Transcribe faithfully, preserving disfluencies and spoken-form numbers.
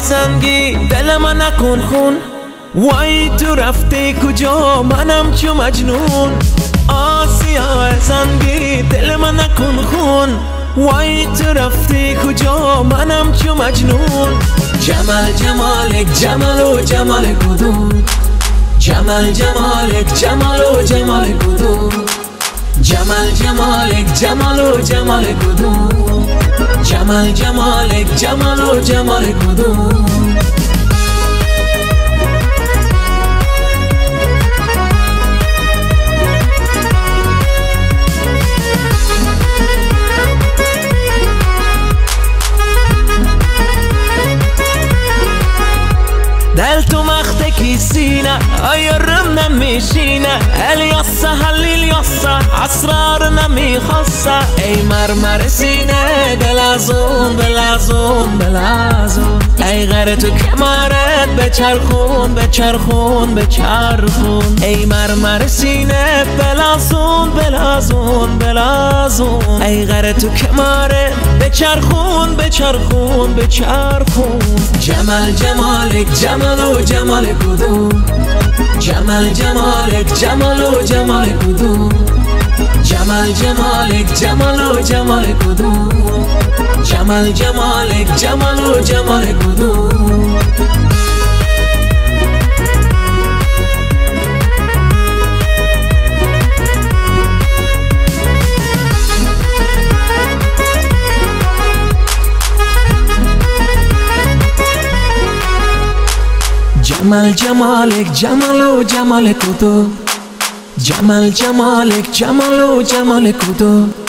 سنگی دل من نکن خون، وای تو رفتی کجا منم چو مجنون. آسیا سنگی دل من نکن خون، وای تو رفتی کجا منم چو مجنون. جمال جمالک جمال و جمال کدوم، جمال جمالک جمال و جمال کدوم، جمال جمالک جمال و جمال کدوم، جمال جمالک جمال و جمال کدوم. دل تو مخته کی سینه آیا رم نمیشینه، الیاسه هلیلیاسه اسرار نمیخواسته. ای مرمر سینه بلازون بلازون بلازون، ای غره تو کمارت بچرخون بچرخون بچرخون. ای مرمر سینه بلازون بلازون بلازون، ای غره تو کمارت بچرخون بچرخون بچرخون. جمال جمالک جمال و جمال کدوم، جمال جمالک جمال و جمال کدوم، جمال جمالک جمال و جمال کدوم، جمال جمالک جمال و جمال کدوم. جمال جمالک جمال و جمال کدوم، جمال جمالک جمال و جمال کدوم.